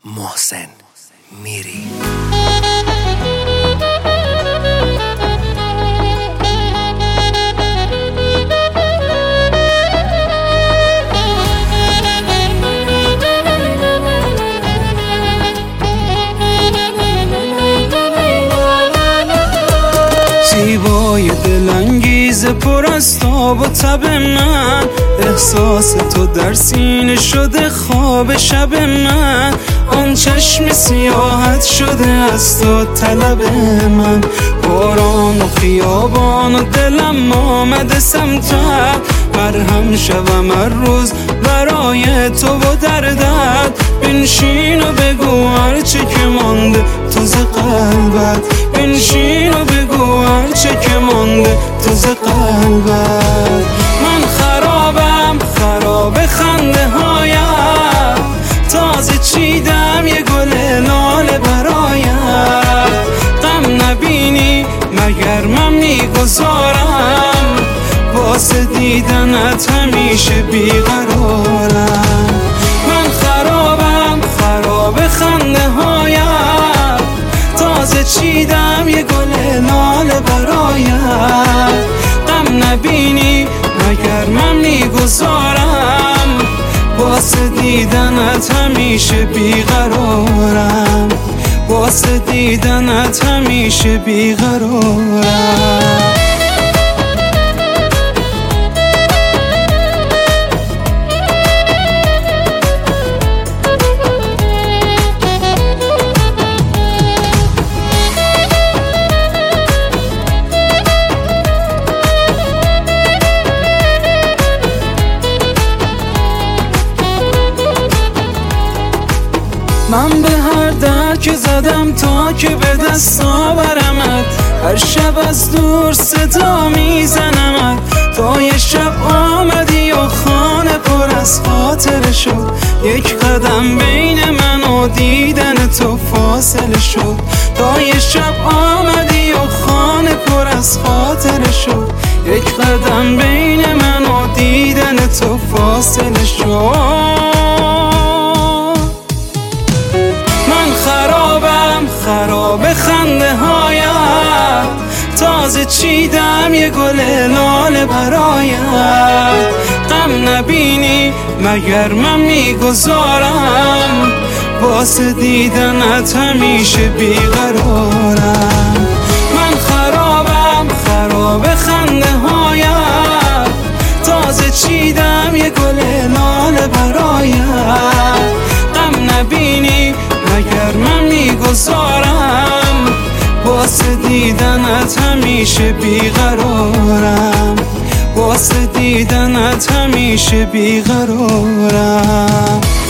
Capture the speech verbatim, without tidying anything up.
محسن میری. زیبای دلانگیز پر از تاب و تب من، احساس تو در سینه شده خواب شب من. آن چشم سیاحت شده از تو طلب من، باران و خیابان و دلم آمده سمتت. مرهم شوم هر روز برای تو و دردت، بنشین و بگو هرچه که مانده تو ز قلبت. بنشین و بگو هرچه که مانده تو ز قلبت. من خرابم خراب خنده هایم، تازه چیدم یه گل لاله برایم. غم نبینی مگر من میگذارم، واسه دیدنت همیشه بیقرارم. من خرابم خراب خنده هایم، تازه چیدم یه گل لاله برایم. غم نبینی مگر من میگذارم، واسه دیدنت همیشه بیقرارم. واسه دیدنت همیشه بیقرارم. من به هر در که زدم تا که به دست آورمت، هر شب از دور صدا میزنمت. تا یه شب آمدی و خانه پر از خاطره شد، یک قدم بین من و دیدن تو فاصله شد. تا یه شب آمدی و خانه پر از خاطره شد، یک قدم بین من و دیدن تو فاصله شد. خرابم خراب خنده هایم، تازه چیدم یه گل لاله برایم. غم نبینی مگر من میگذارم، واسه دیدنت همیشه بیقرارم. من خرابم خراب خنده هایم، تازه چیدم یه گل لاله برایم. غم نبینی مگر من میگذارم، واسه دیدنت همیشه بیقرارم. واسه دیدنت همیشه بیقرارم.